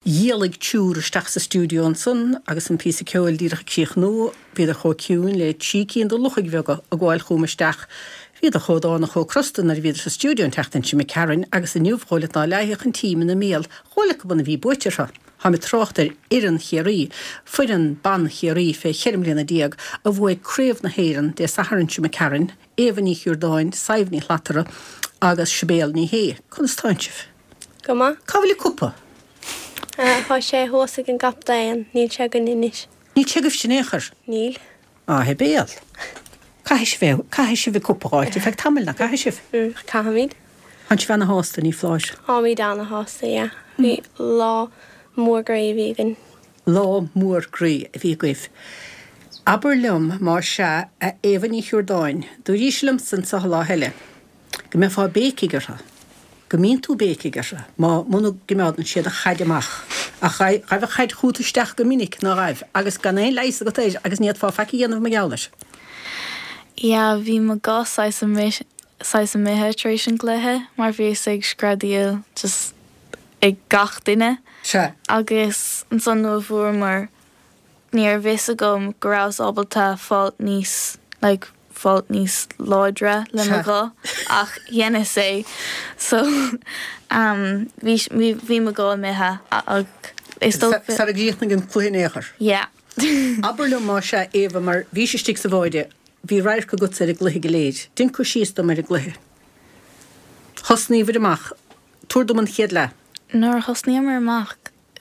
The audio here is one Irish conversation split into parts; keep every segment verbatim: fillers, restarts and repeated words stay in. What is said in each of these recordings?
dhéalaigh túr isteach sa stúdión san agus an písa ceil díreach cíoch nó bhíad a cho ciún le tíí do luchaigh bhega a gháil chumisteach bhíad a chodána cho crostan ar bhíidir sa stúdión teachtain si me Karen agus a nniuhchoile ná leitheach an tíim na méal chola go buna bhí buiteirtha. Ha me trochtar iran chéirí, fuir an ban chéirí fé cheirmlína diag a bhfuid créomh na héiran de saharann si me Karen, éhaní chiúrdáin, saimhní hlatara agus sibéal ní hé. Chun stáintsih. Goma? Cabhfuil cúpa? Tá sé hósa an gapdain, níl se gan inis. Ní tegah sinnéchar? Níl. Á, he béal. Caiis bheith, caiis bheith cúpaáid, i feh tamil na caiis bheith? Cahamid. Hans bheith na hásta ní fláis? Hámid an na hásta, ja. Bhí lá mór gréibh ígan. Lá mór grí a bhí goibh. Aber lum mar se a éhaní chiúrdáin, dú ríslim san sa lá heile. Go me fá bécigartha. Go mín tú bécigartha, má muna gimeádan siad a chaid amach. A chaid a chaid chútaisteach go minic ná raibh, agus gan é leis a go téis, agus níad fá feici dhéanamh me gealais. Ja, bhí me gá sais an méthe trééis an gluthe, mar bhí ag scradíal just ag gach duine. Se. Agus an san nó bhúr mar níor bhís a gom go rás ábalta fáilt níos, like, fáilt níos láidre le me gá, ach dhéana sé. So, um, bhí me gá méthe ag... Sa a gíoch na gin cluhénéchar? Ja. Aber le má se éha mar bhí sé stig sa bháide, bhí raibh go gut ar a gluthe go léid. Din chu síos do mar a gluthe. Thosnaí bhid amach, túr do an chiad le? Nóir thosnaí mar amach.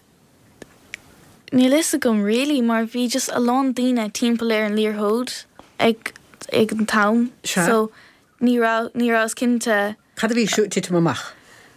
Ní lis a gom really, mar bhí just a lán daine timpeall ar an líorthóid ag ag an tam. Se? So, ní rás cinnte... Cad a bhí siúte tú amach?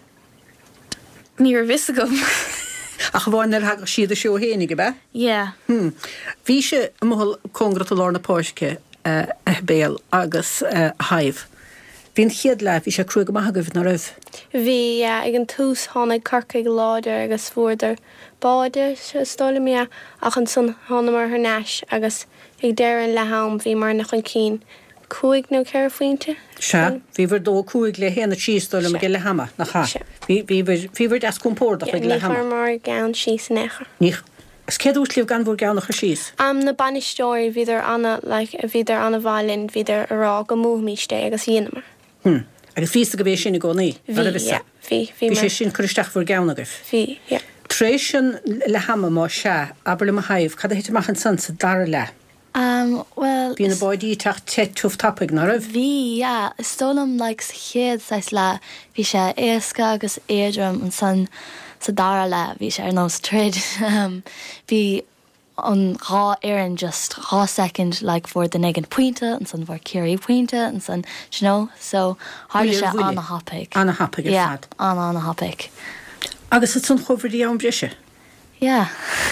Ní ar vis a gom. Ach bháin ar hagach siad a seo hénig, be? Yeah. Hmm. Bhí se mohol congrat a lárna páisce uh, a béal agus uh, haimh. Bhín chiad le, bhí se cruúg amach agah na raibh. Bhí ag an tús tháinig carcaigh láidir agus fuair báidir se stála mí ach an son tháina mar thnáis agus ag deireann le ham bhí mar nach an cín cúig nó ceir faointe. Se, bhí bhar dó cúig le héanana síostála me le hama na cha. Bhí bhar as compórdaach ag le hama. Ní mar gan síos nechar. Ní Is céad úslíomh gan bhór geannach a síos? Am na banistóir bhíidir anna, like, bhíidir anna bhailinn bhíidir ará go múmíiste agus dhéanamar. Hmm. Agus fís go bhéh sin i gcónaí? Bhí, ja. Bhí, bhí Bhí mar. sé sin chuisteach bhór geannagah? Bhí, ja. Tréis sin le hama má se, aber le haimh, cad a héit amach an san sa dar le? Um, well... Bhí na báidí teach te túf tapig na raibh? Bhí, ja. Stólam, like, sa chéad sais le, bhí sé éasca agus éadram an san sa dara le, bhí sé ar nó sa trid. Um, bhí an rá éan just rá second, like, for the negan puinte, and san for Curie puinte, and san, you know, so hard sé anna hapig. Anna hapig, yeah, fad. Anna anna hapig. Agus het son choferdí an brise? Yeah.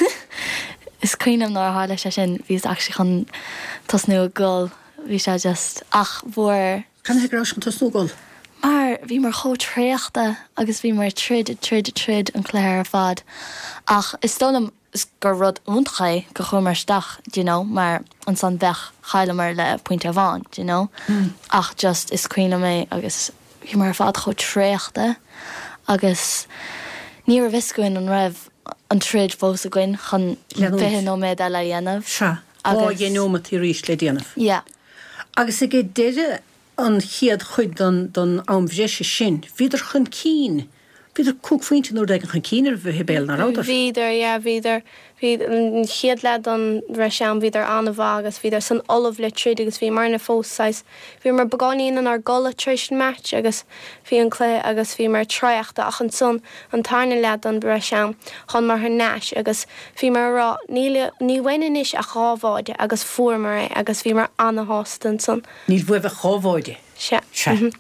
Is cuiinam ná hála sé sin, bhís actually chun tosnú gul, bhí sé just, ach, bhór... Can I grás an tosnú gul? Mar bhí mar cho tréachta, agus bhí mar trid, trid, trid an cléir fad. Ach, is stólam is gur rud úntchaid go chumar stach, you know, mar an san bheith chaile mar le puinte bháin, you know. Mm. Ach, just is cuiinam mé, agus bhí mar fad cho tréachta, agus ní ar viscuin an raibh an trid fós a gin chun fihe nó méid eile dhéanamh. Se, á dhéanómat í rís le déanamh. Yeah. Agus i gé deire an chiad chuid don anbhréise sin, bhíidir chun cín, bhíidir cúg faointe nó ag chun cín ar bhí béal na ráidir. Bhíidir, ja, bhíidir, bhíidir chiad le don reisiam bhíidir anna bhagus, bhíidir san olah le trid agus bhí mar na fósáis. Bhí mar bagáíon an ar gola tréis match agus bhí an clé agus bhí mar treiachta ach an son an tarna le don reisiam chun mar haar náis agus bhí mar rá ní bhainean is a chábháide agus fuair agus bhí mar anna hástan son. Níl bhuih a chábháide? Se. Se.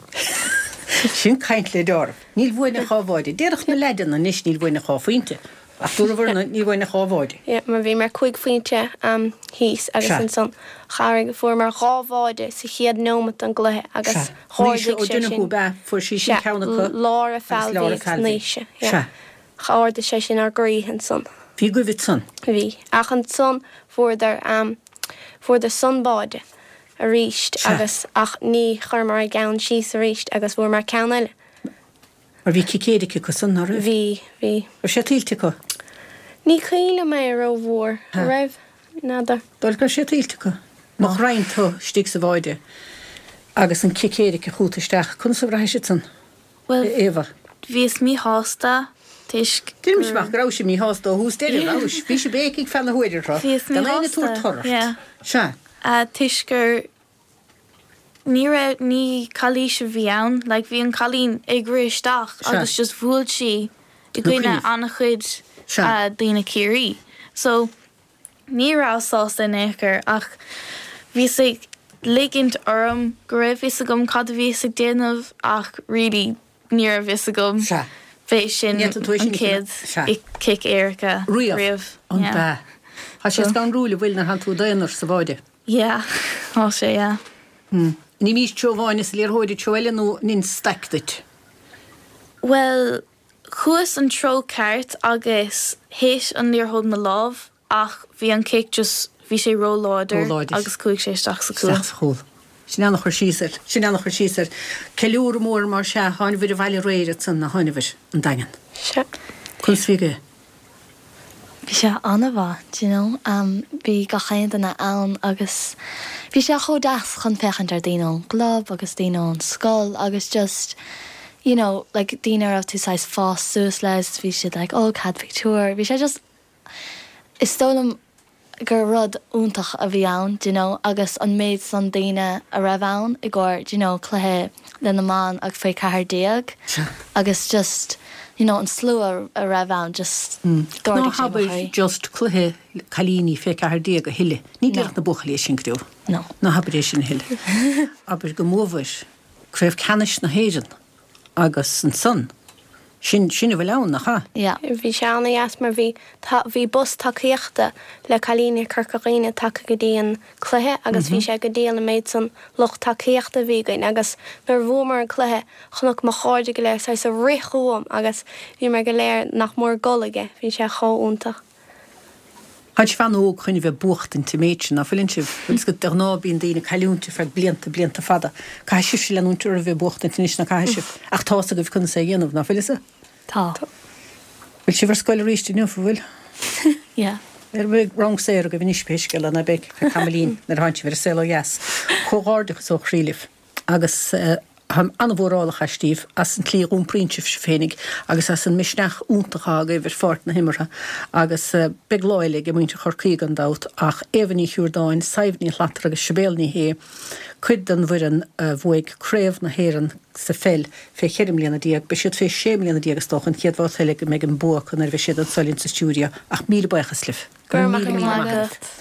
Sin caint le dorf. Níl bhuiine chábháide. Déireach na leidan na níos níl bhuiine cháfuinte. A túrahar níl bhuiine chábháide. Ja, mar bhí mar chuig fuinte um, hís agus an son charig fuair mar chábháide sa chiad nómat an gluthe agus háirdig sé sin. Ó be fuair sí sin ceanna chu? Lára fellhí níise. Cháirde sé sin ar grí an son. Bhí go bhid son? Bhí. Ach an son fuair um, fuair sunbáide a ríist agus ach ní chuir mar a gceann síos a ríist agus bhfuair mar ceann eile. Mar bhí cicéidice go san na raibh? Bhí, bhí. Ar sé tílte go? Ní chéile mé ra bhór raibh nádar. Dul go sé tíiltecha nach reintá stig sa bhaide agus an cicéidir a chuútaisteach chun sa bhreise san Well, éha. vís mí hásta tuisc Dúmisach grá sé mí hásta hús déidir rás, bhí sé béigh fel na huiidir ra. Bhí mí éine tú hásta, tor. yeah. Se a tuisgur ní ra ní chalí se bhí ann, le bhí an chalín ag gréisteach Sure. agus just bhúil si i Na gcuine críomh. anna chud Sure. a daoine céirí. So ní rásás in éair ach bhí sé ligint orm go raibh vis a gom cad a bhí ag déanamh ach ri ní a vis a gom Se. fé sin Níl tú an sin céad Sure. i cic éiricha riamh an be. Tá sé gan rúla bhfuil na han tú déanaar sa bhaide. Ja á sé ja. Ní mís teomháine sa léirthóidir teile nó nín staict. Well, chuas an tro ceart agus héis an níorthód na láh ach bhí an céic just bhí sé róláidir Róláidir. agus chuig sé staach sa cúil. Chúil. Sin annach chuir síar, sin annach chuir síar. Ceúr mór mar se háin bhid a bhile réire san na háinehir an dagan. Se. Chn svíige. Bhí sé anna bha, you know, um, bhí go chéan na ann agus bhí sé chodáas chun fechan ar daon glob agus daon scóil agus just, you know, like daoine of túsáis fás suas leis, bhí siad like, oh, cad Victor, bhí sé just is tólam gur rud úntaach a bhí ann, you know, agus an méid san daine a raibh ann i ggur, you know, cluthe le na man ag fé cethir déag agus just, you know, an slú a, a raibh ann just Ná dúirdigh sé habir mo chaí. just cluthe chalíní fé ar dé go hiile. Ní deach na buchalí sin goú. No. ná habéis sin hiile. Aber go móhais cruibh canis na héan agus an son. Sin sinna bhfuil ann nach ha. Yeah. Bhí se anna as mar bhí bhí bus takeíochta le chalíne carcaíine take go dtíon cluthe agus bhí sé go déal na méid san loch takeíochta bhígain agus mar bhmar an cluthe chunach mar cháide go léir sa sa richúm agus bhí mar go léir nach mór golige hí sé choúntaach. Haid fan óg chunne bheith bucht in timéidsin a fillin sib, gus go ar ná bíon daine caiúnta fe blianta blianta fada. Cai si se leúntar a bheith bucht in tinis na cai sib. Ach tá a go bh chun sé dhéanamh na fillise? Tá. Bhil si bhar scoil ríiste nu bhfuil? Yeah. Er bh rang sé go bhí níspéisce le na be chamlín na haintse bhar sé jas. Choáirdach so chrílih agus ham anhórála chaistíh as an clíún príintih se fénig agus as an misneach úntacha go bhir fort na himmartha agus uh, begláile go muinte chorcaí an dat ach éhaní hiúrdáin saimhní leatra agus sibéalní hé chud an bhuian uh, bhuaig créimh na héan sa fel fé chéim líanana díag, be siad fé sé líanana díagas dochan chéadhá heilige me an buach an ar bheith siad an solinn sa stúdia ach mí buchas lih. Gur mac an